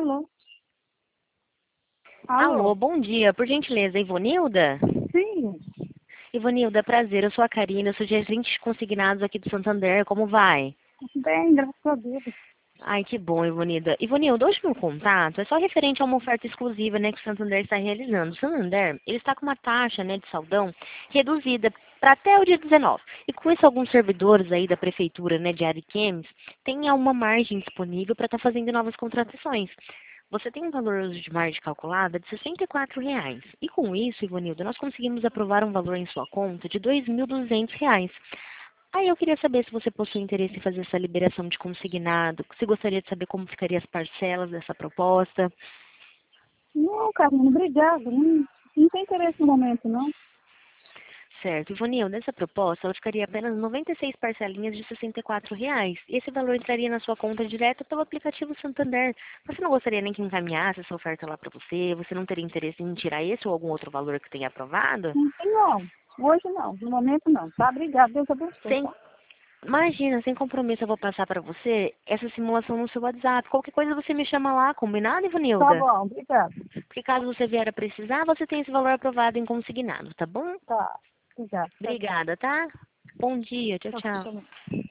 Alô? Alô, Alô? bom dia. Por gentileza, Ivonilda? Sim, Ivonilda, prazer. Eu sou a Karina, eu sou gerente de consignados aqui do Santander. Como vai? bem, graças a Deus. Ai, que bom, Ivonilda. Ivonilda, hoje meu contato é só referente a uma oferta exclusiva, né, que o Santander está realizando. O Santander, ele está com uma taxa, né, de saldão reduzida para até o dia 19. E com isso, alguns servidores aí da prefeitura, né, de Ariquemes, têm uma margem disponível para estar fazendo novas contratações. Você tem um valor de margem calculada de R$ 64. E com isso, Ivonilda, nós conseguimos aprovar um valor em sua conta de R$ 2.200. Aí eu queria saber se você possui interesse em fazer essa liberação de consignado, se gostaria de saber como ficariam as parcelas dessa proposta. Não, Karina, obrigada. Não tem interesse no momento, não. Certo, Ivonilda, nessa proposta ela ficaria apenas 96 parcelinhas de R$ 64. E esse valor entraria na sua conta direto pelo aplicativo Santander. Você não gostaria nem que encaminhasse essa oferta lá para você? Você não teria interesse em tirar esse ou algum outro valor que tenha aprovado? Não tem, não. Hoje não, no momento não. Tá? Obrigada, Deus abençoe, Sem tá? Imagina, sem compromisso eu vou passar para você essa simulação no seu WhatsApp. Qualquer coisa você me chama lá, combinado, Tá Ivanilda? bom, obrigada. Porque caso você vier a precisar, você tem esse valor aprovado em consignado, tá bom? Tá, obrigada. Tchau, tchau. Obrigada, tá? Bom dia, tchau, Tchau, tchau. tchau.